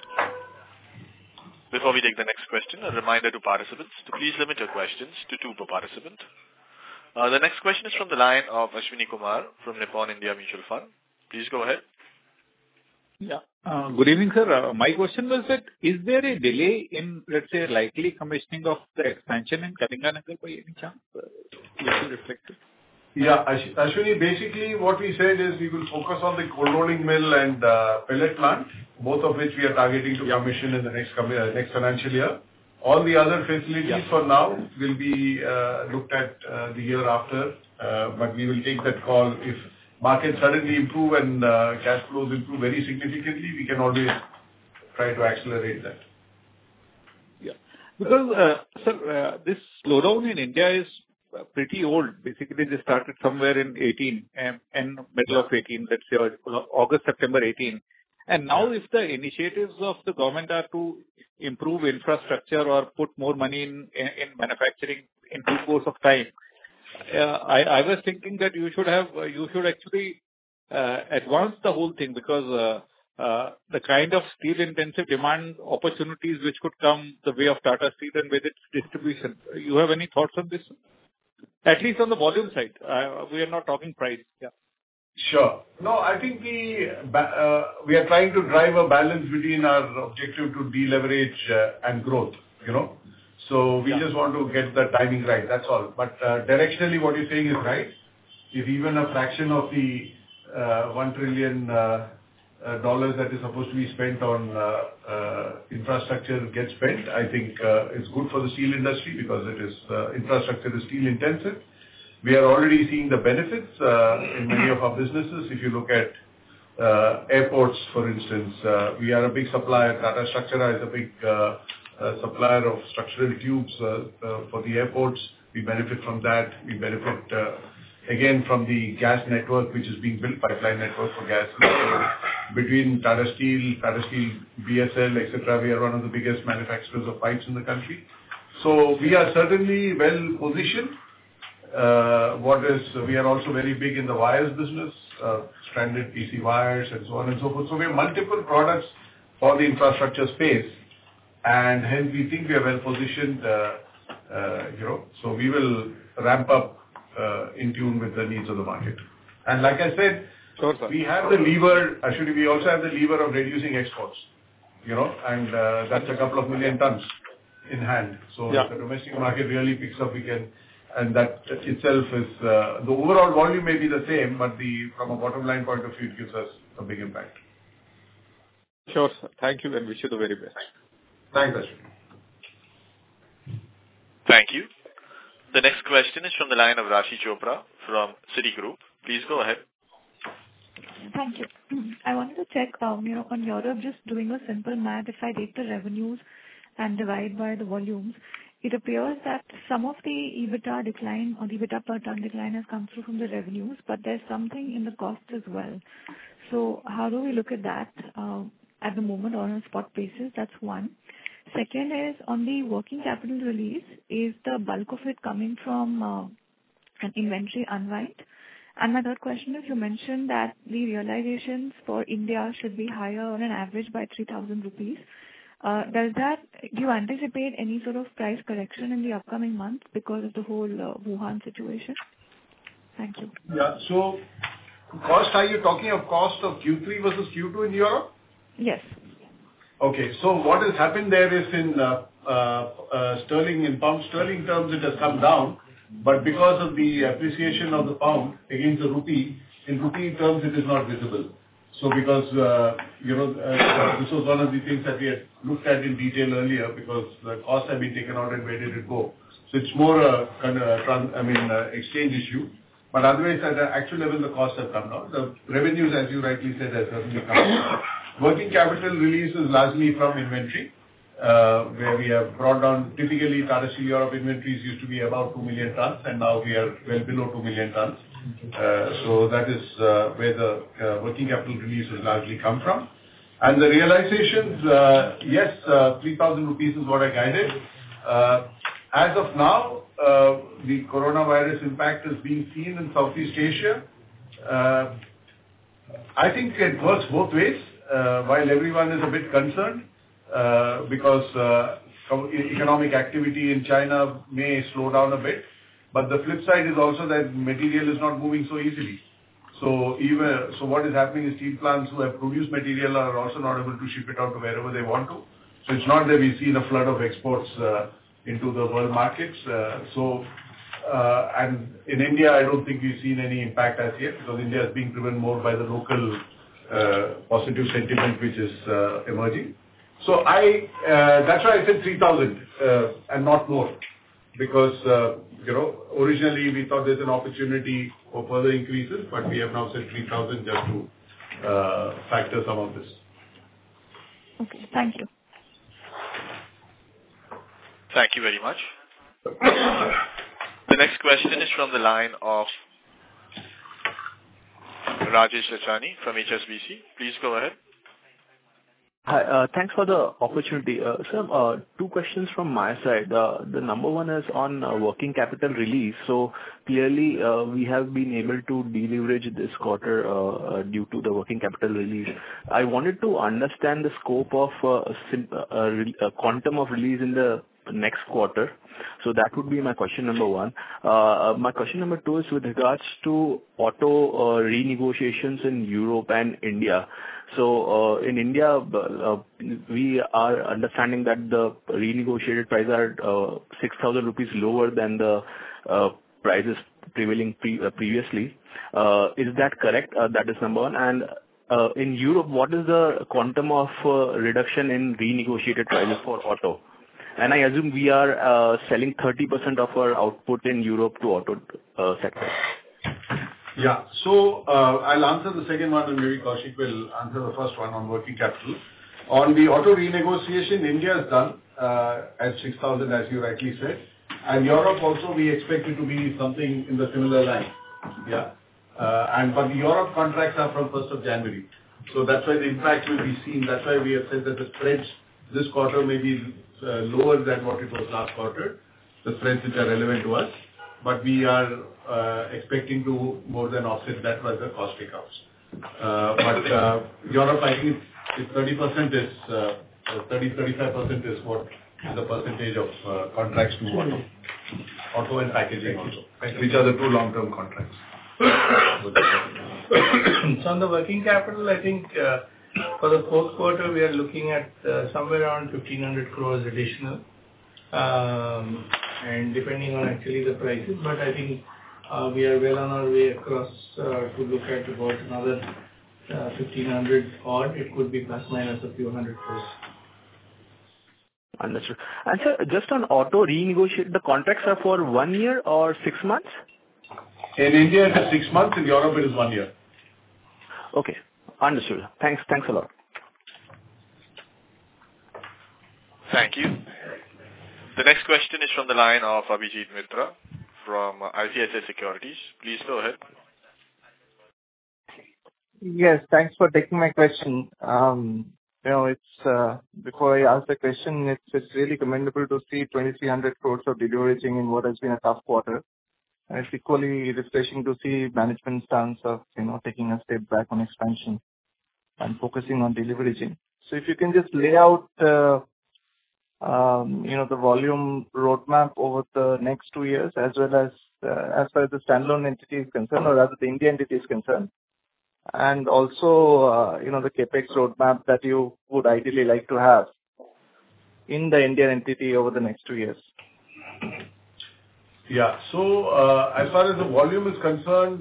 Before we take the next question, a reminder to participants to please limit your questions to 2 per participant. The next question is from the line of Ashwini Kumar from Nippon India Mutual Fund. Please go ahead. Yeah. Good evening, sir. My question was that, is there a delay in, let's say, likely commissioning of the expansion in Kalinganagar by any chance? You should reflect it. Yeah, Ashwini, basically what we said is we will focus on the cold rolling mill and pellet plant, both of which we are targeting to commission in the next financial year. All the other facilities for now will be looked at the year after, but we will take that call. If markets suddenly improve and cash flows improve very significantly, we can always try to accelerate that. Yeah. Because, sir, this slowdown in India is pretty old. Basically, they started somewhere in 18, and middle of 18, let's say, August, September 18. And now if the initiatives of the government are to improve infrastructure or put more money in manufacturing in due course of time, I was thinking that you should actually advance the whole thing, because the kind of steel intensive demand opportunities which could come the way of Tata Steel and with its distribution. You have any thoughts on this? At least on the volume side. We are not talking price. Yeah. Sure. No, I think we are trying to drive a balance between our objective to deleverage and growth, So we just want to get the timing right, that's all. But directionally what you're saying is right. If even a fraction of the $1 trillion that is supposed to be spent on infrastructure gets spent, I think it's good for the steel industry, because it is infrastructure is steel intensive. We are already seeing the benefits in many of our businesses. If you look at airports, for instance, we are a big supplier. Tata Structura is a big supplier of structural tubes for the airports. We benefit from that. We benefit again from the gas network which is being built, pipeline network for gas. Between Tata Steel, BSL, etc., we are one of the biggest manufacturers of pipes in the country. So we are certainly well positioned. We are also very big in the wires business, stranded PC wires and so on and so forth. So we have multiple products for the infrastructure space, and hence we think we are well positioned, so we will ramp up in tune with the needs of the market. And like I said, we have the lever, actually we also have the lever of reducing exports, and that's a couple of million tons in hand. So if the domestic market really picks up, we can. And that itself is, the overall volume may be the same, but from a bottom line point of view, it gives us a big impact. Sure, sir. Thank you and wish you the very best. Thanks, Ashwini. Thank you. The next question is from the line of Rashi Chopra from Citigroup. Please go ahead. Thank you. I wanted to check, on Europe, just doing a simple math, if I take the revenues and divide by the volumes, it appears that some of the EBITDA decline or the EBITDA per ton decline has come through from the revenues, but there's something in the cost as well. So how do we look at that at the moment on a spot basis? That's one. Second is on the working capital release, is the bulk of it coming from an inventory unwind? And my third question is, you mentioned that the realizations for India should be higher on an average by 3,000 rupees. Do you anticipate any sort of price correction in the upcoming months because of the whole Wuhan situation? Thank you. Yeah. So cost, are you talking of cost of Q3 versus Q2 in Europe? Yes. Okay. So what has happened there is in pound sterling terms, it has come down, but because of the appreciation of the pound against the rupee, in rupee terms, it is not visible. So because, this was one of the things that we had looked at in detail earlier, because the costs have been taken out and where did it go? So it's more a kind of exchange issue. But otherwise, at the actual level, the costs have come down. The revenues, as you rightly said, have certainly come down. Working capital release is largely from inventory, where we have brought down. Typically, Tata Steel Europe inventories used to be about 2 million tons, and now we are well below 2 million tons. So that is where the working capital release has largely come from. And the realizations, yes, 3,000 rupees is what I guided. As of now, the coronavirus impact is being seen in Southeast Asia. I think it works both ways. While everyone is a bit concerned, because economic activity in China may slow down a bit, but the flip side is also that material is not moving so easily. So what is happening is steel plants who have produced material are also not able to ship it out to wherever they want to. So it's not that we've seen a flood of exports into the world markets. And in India, I don't think we've seen any impact as yet, because India is being driven more by the local positive sentiment which is emerging. So that's why I said 3,000 and not more, because originally we thought there's an opportunity for further increases, but we have now said 3,000 just to factor some of this. Okay, thank you. Thank you very much. The next question is from the line of Rajesh Lachhani from HSBC. Please go ahead. Hi, thanks for the opportunity. Sir, two questions from my side. The number one is on working capital release. So clearly, we have been able to deleverage this quarter due to the working capital release. I wanted to understand the scope of quantum of release in the next quarter. So that would be my question number one. My question number two is with regards to auto renegotiations in Europe and India. So in India, we are understanding that the renegotiated prices are 6,000 rupees lower than the prices prevailing previously. Is that correct? That is number one. And in Europe, what is the quantum of reduction in renegotiated prices for auto? And I assume we are selling 30% of our output in Europe to auto sector. Yeah. So I'll answer the second one, and maybe Koushik will answer the first one on working capital. On the auto renegotiation, India is done at 6,000, as you rightly said. And Europe also, we expect it to be something in the similar line. Yeah. But the Europe contracts are from 1st of January. So that's why the impact will be seen. That's why we have said that the spreads this quarter may be lower than what it was last quarter, the spreads which are relevant to us. But we are expecting to more than offset that by the cost takeouts. But Europe, I think, is 30% is 30-35% is what is the percentage of contracts to auto and packaging also, which are the two long-term contracts. So on the working capital, I think for the fourth quarter, we are looking at somewhere around 1,500 crores additional. And depending on actually the prices, but I think we are well on our way across to look at about another 1,500 odd. It could be plus minus a few hundred crores. Understood. And sir, just on auto renegotiate, the contracts are for 1 year or 6 months? In India, it is 6 months. In Europe, it is 1 year. Okay. Understood. Thanks a lot. Thank you. The next question is from the line of Abhijit Mitra from ICICI Securities. Please go ahead. Yes, thanks for taking my question. It's before I ask the question, it's really commendable to see 2,300 crores of deleveraging in what has been a tough quarter. And it's equally refreshing to see management stance of taking a step back on expansion and focusing on deleveraging. So if you can just lay out the volume roadmap over the next 2 years, as well as far as the standalone entity is concerned, or rather the India entity is concerned, and also, the CapEx roadmap that you would ideally like to have in the Indian entity over the next 2 years? Yeah. So, as far as the volume is concerned,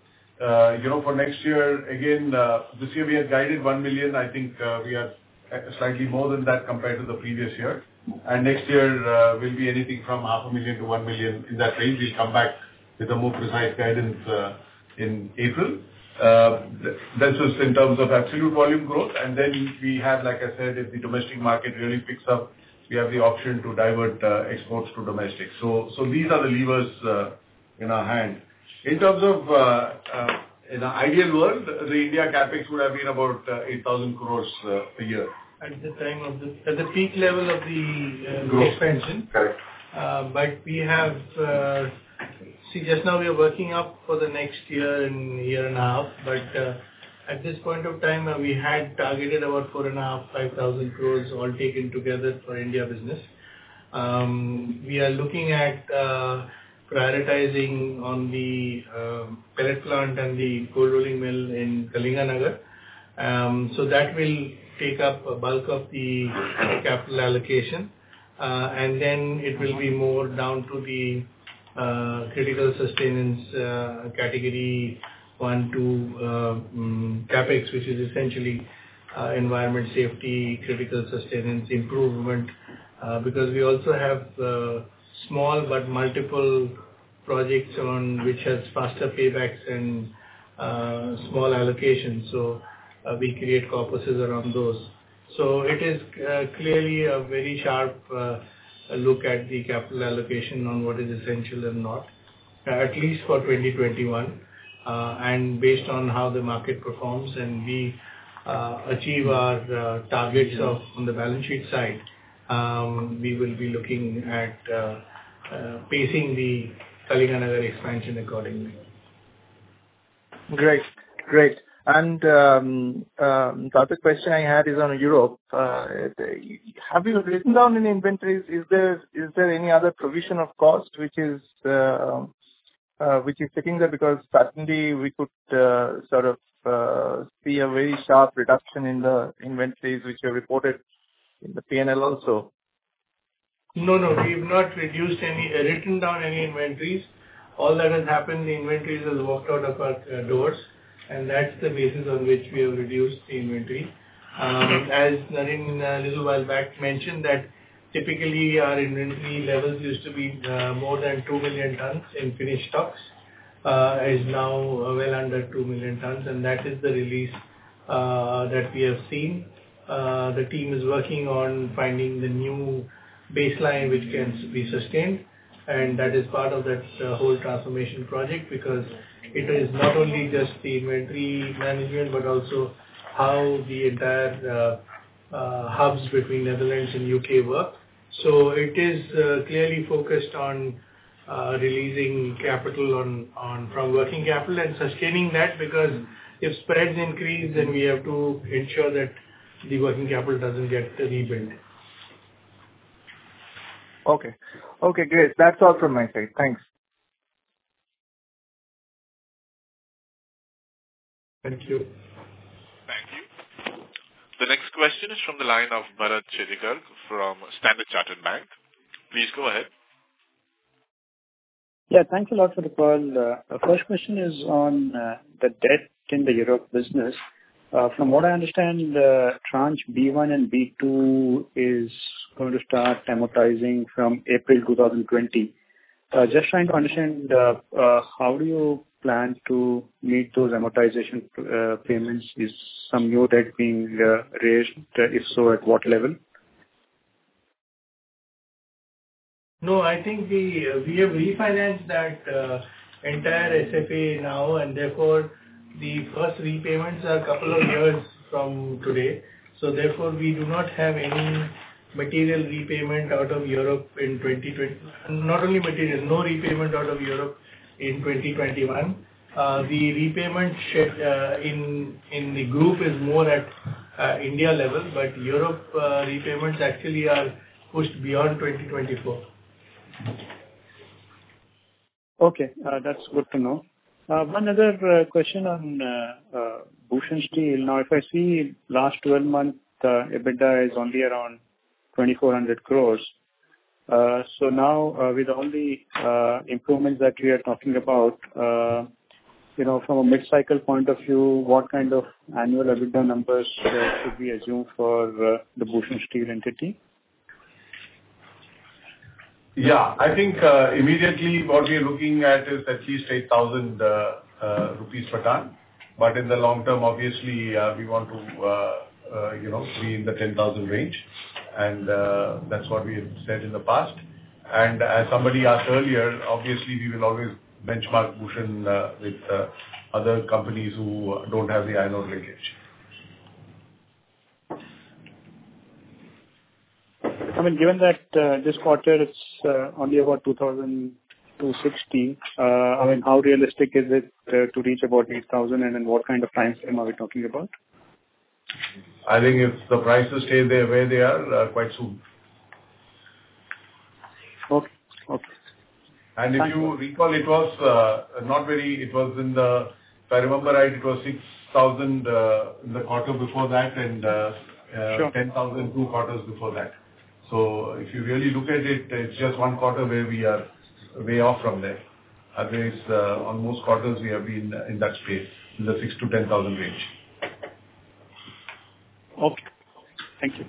for next year, again, this year we had guided 1 million. I think we are slightly more than that compared to the previous year. And next year will be anything from 500,000 to 1 million, in that range. We'll come back with a more precise guidance in April. This is in terms of absolute volume growth. And then we have, like I said, if the domestic market really picks up, we have the option to divert exports to domestic. So these are the levers in our hand. In terms of in an ideal world, the India capex would have been about 8,000 crores a year. At the time of at the peak level of the Growth. Expansion. Correct. But we have, just now we are working up for the next year and year and a half. But at this point of time, we had targeted about 4,500-5,000 crores all taken together for India business. We are looking at prioritizing on the pellet plant and the cold rolling mill in Kalinganagar. So that will take up a bulk of the capital allocation. And then it will be more down to the critical sustenance category 1, 2 capex, which is essentially environment safety, critical sustenance improvement, because we also have small but multiple projects on which has faster paybacks and small allocations. So we create corpuses around those. So it is clearly a very sharp look at the capital allocation on what is essential and not, at least for 2021. And based on how the market performs and we achieve our targets on the balance sheet side, we will be looking at pacing the Kalinganagar expansion accordingly. Great. And the other question I had is on Europe. Have you written down any inventories? Is there any other provision of cost which is sitting there? Because certainly we could sort of see a very sharp reduction in the inventories which are reported in the P&L also. No, we have not written down any inventories. All that has happened, the inventories has walked out of our doors, and that's the basis on which we have reduced the inventory. As Naren a little while back mentioned that typically our inventory levels used to be more than 2 million tons in finished stocks, is now well under 2 million tons, and that is the release that we have seen. The team is working on finding the new baseline which can be sustained, and that is part of that whole transformation project, because it is not only just the inventory management but also how the entire hubs between Netherlands and UK work. So it is clearly focused on releasing capital from working capital and sustaining that, because if spreads increase, then we have to ensure that the working capital doesn't get rebuilt. Okay, great. That's all from my side. Thanks. Thank you. Thank you. The next question is from the line of Bharat Chedikar from Standard Chartered Bank. Please go ahead. Yeah, thanks a lot for the call. The first question is on the debt in the Europe business. From what I understand, tranche B1 and B2 is going to start amortizing from April 2020. Just trying to understand how do you plan to meet those amortization payments? Is some new debt being raised? If so, at what level? No, I think we have refinanced that entire SFA now, and therefore the first repayments are a couple of years from today. So therefore we do not have any material repayment out of Europe in 2020. Not only material, no repayment out of Europe in 2021. The repayment in the group is more at India level, but Europe repayments actually are pushed beyond 2024. Okay, that's good to know. One other question on Bhushan Steel. Now, if I see last 12 months, EBITDA is only around 2,400 crores. So now, with all the improvements that we are talking about, from a mid-cycle point of view, what kind of annual EBITDA numbers should we assume for the Bhushan Steel entity? Yeah, I think immediately what we are looking at is at least 8,000 rupees per ton. But in the long term, obviously, we want to, be in the 10,000 range. And that's what we have said in the past. And as somebody asked earlier, obviously, we will always benchmark Bhushan with other companies who don't have the iron ore linkage. I mean, given that this quarter it's only about 2,260, I mean, how realistic is it to reach about 8,000, and then what kind of time frame are we talking about? I think if the prices stay there where they are, quite soon. Okay. And if you recall, it was it was if I remember right, it was 6,000 in the quarter before that and 10,000 2 quarters before that. So if you really look at it, it's just one quarter where we are way off from there. Otherwise, on most quarters, we have been in that space, in the 6,000 to 10,000 range. Okay. Thank you.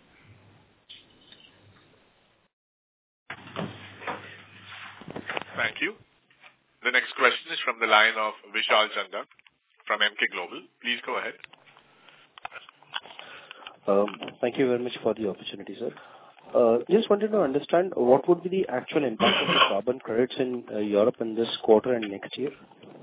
Thank you. The next question is from the line of Vishal Chandak from Emkay Global. Please go ahead. Thank you very much for the opportunity, sir. Just wanted to understand what would be the actual impact of the carbon credits in Europe in this quarter and next year?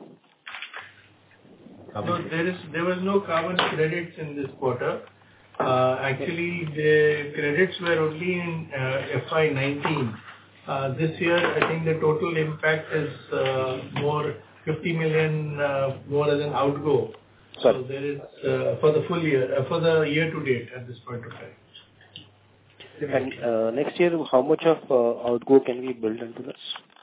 No, there was no carbon credits in this quarter. Actually, the credits were only in FY19. This year, I think the total impact is more 50 million more as an outgo. So there is for the full year, for the year to date at this point of time. And next year, how much of outgo can we build into this?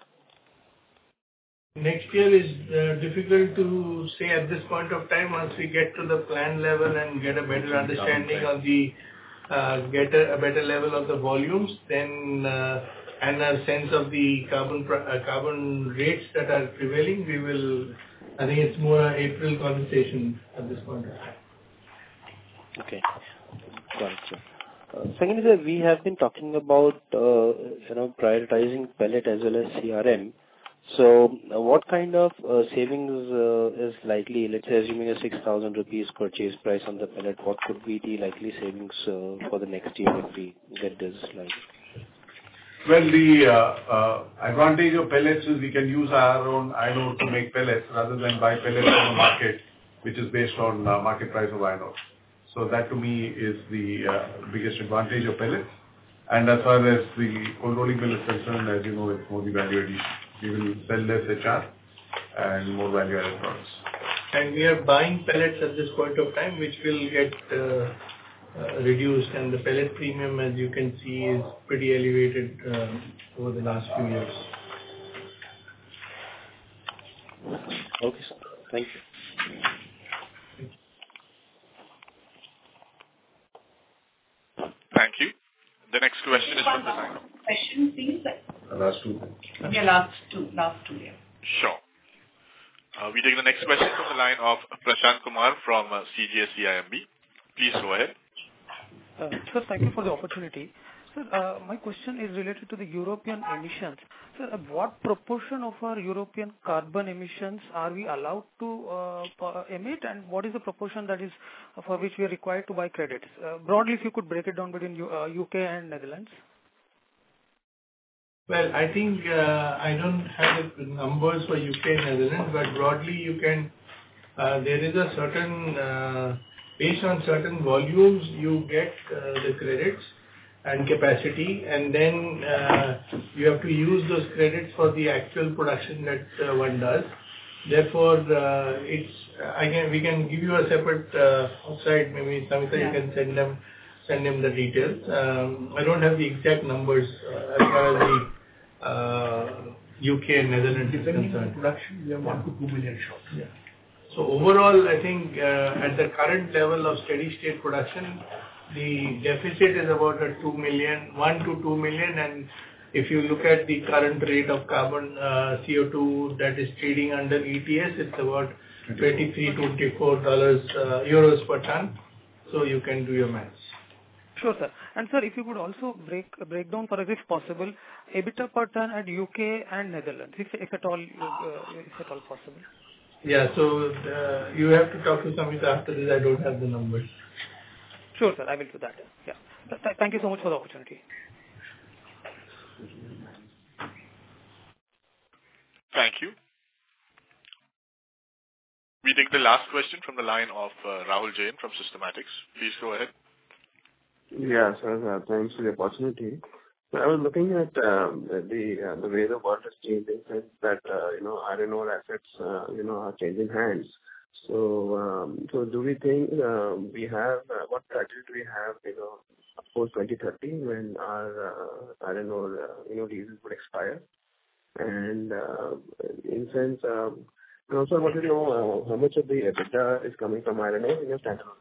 Next year is difficult to say at this point of time. Once we get to the plan level and get a better understanding of the get a better level of the volumes, then and a sense of the carbon rates that are prevailing, we will. I think it's more an April conversation at this point of time. Okay, got it, sir. Secondly, sir, we have been talking about prioritizing pellet as well as CRM. So, what kind of savings is likely? Let's say, assuming a 6,000 rupees purchase price on the pellet, what could be the likely savings for the next year if we get this slide? Well, the advantage of pellets is we can use our own iron ore to make pellets rather than buy pellets from the market, which is based on market price of iron ore. So that to me is the biggest advantage of pellets. And as far as the cold rolling mill is concerned, as you know, it's more the value addition. We will sell less HR and more value added products. And we are buying pellets at this point of time, which will get reduced, and the pellet premium, as you can see, is pretty elevated over the last few years. Okay, sir. Thank you. Thank you. The next question is from the line. Question, please. Last two. Yeah, last two, yeah. Sure. We take the next question from the line of Prashant Kumar from CGS-CIMB. Please go ahead. Sir, thank you for the opportunity. Sir, my question is related to the European emissions. Sir, what proportion of our European carbon emissions are we allowed to emit, and what is the proportion that is for which we are required to buy credits? Broadly, if you could break it down between UK and Netherlands. Well, I think I don't have the numbers for UK and Netherlands, but broadly you can, there is a certain, based on certain volumes, you get the credits and capacity, and then you have to use those credits for the actual production that one does. Therefore, we can give you a separate outside, maybe Samita, you can send him the details. I don't have the exact numbers as far as the UK and Netherlands is Depending on concerned. production, we are 1 to 2 million short. Yeah. So overall, I think at the current level of steady state production, the deficit is about 1 to 2 million, and if you look at the current rate of carbon CO2 that is trading under ETS, it's about $24 euros per ton. So you can do your maths. Sure, sir. And sir, if you could also break down for us, if possible, EBITDA per ton at UK and Netherlands, if at all possible. Yeah. So you have to talk to Samita after this. I don't have the numbers. Sure, sir. I will do that. Yeah. Thank you so much for the opportunity. Thank you. We take the last question from the line of Rahul Jain from Systematics. Please go ahead. Yeah, sir. Thanks for the opportunity. So I was looking at the way the world is changing, since that iron ore assets are changing hands. So do we think we have what strategy do we have post 2030 when our iron ore leases would expire? And in sense, and also I want to know how much of the EBITDA is coming from iron ore in your standalone.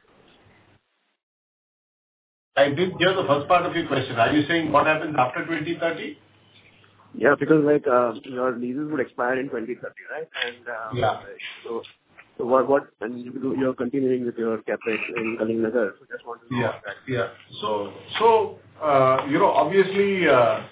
I didn't hear the first part of your question. Are you saying what happens after 2030? Yeah, because your leases would expire in 2030, right? And yeah. So what? And you're continuing with your CapEx in Kalinganagar. So just want to know that. Yeah. So obviously,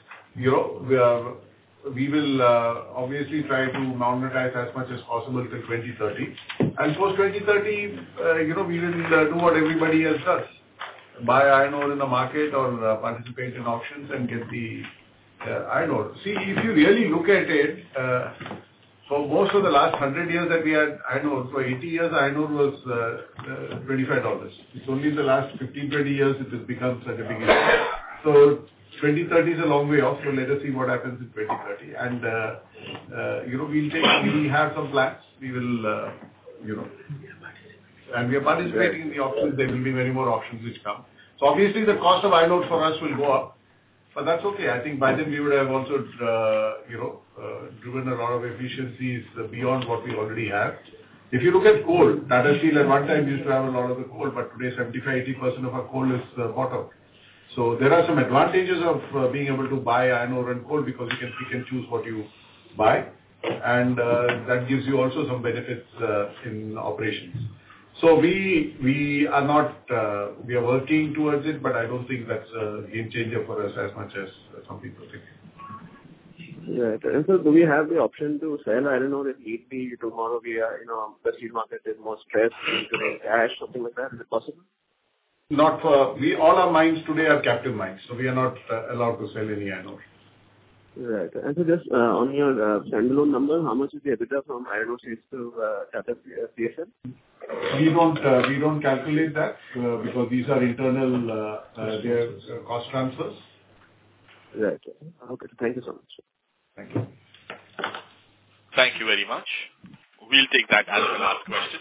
we will obviously try to monetize as much as possible till 2030. And post 2030, we will do what everybody else does. Buy iron ore in the market or participate in auctions and get the iron ore. See, if you really look at it, for most of the last 100 years that we had iron ore, for 80 years iron ore was $25. It's only in the last 15-20 years it has become such a big issue. So 2030 is a long way off, so let us see what happens in 2030. And, we have some plans. We will, and we are participating in the auctions. There will be many more auctions which come. So obviously the cost of iron ore for us will go up, but that's okay. I think by then we would have also, driven a lot of efficiencies beyond what we already have. If you look at coal, Tata Steel at one time used to have a lot of the coal, but today 75-80% of our coal is bought out. So there are some advantages of being able to buy iron ore and coal because you can pick and choose what you buy, and that gives you also some benefits in operations. So we are not, we are working towards it, but I don't think that's a game changer for us as much as some people think. Right. And so do we have the option to sell iron ore if need be tomorrow we are, the steel market is more stressed, into cash, something like that? Is it possible? Not for, all our mines today are captive mines, so we are not allowed to sell any iron ore. Right. And so just on your standalone number, how much is the EBITDA from iron ore sales to Tata CSL? We don't calculate that because these are internal their cost transfers. Right. Okay. Thank you so much. Thank you. Thank you very much. We'll take that as the last question.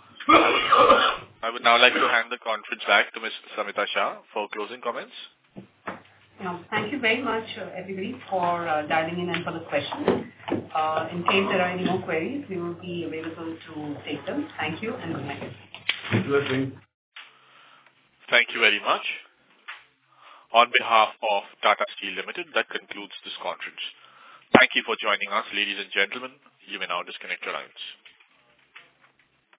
I would now like to hand the conference back to Ms. Samita Shah for closing comments. Thank you very much, everybody, for dialing in and for the questions. In case there are any more queries, we will be available to take them. Thank you and good night. Thank you very much. On behalf of Tata Steel Limited, that concludes this conference. Thank you for joining us, ladies and gentlemen. You may now disconnect your lines.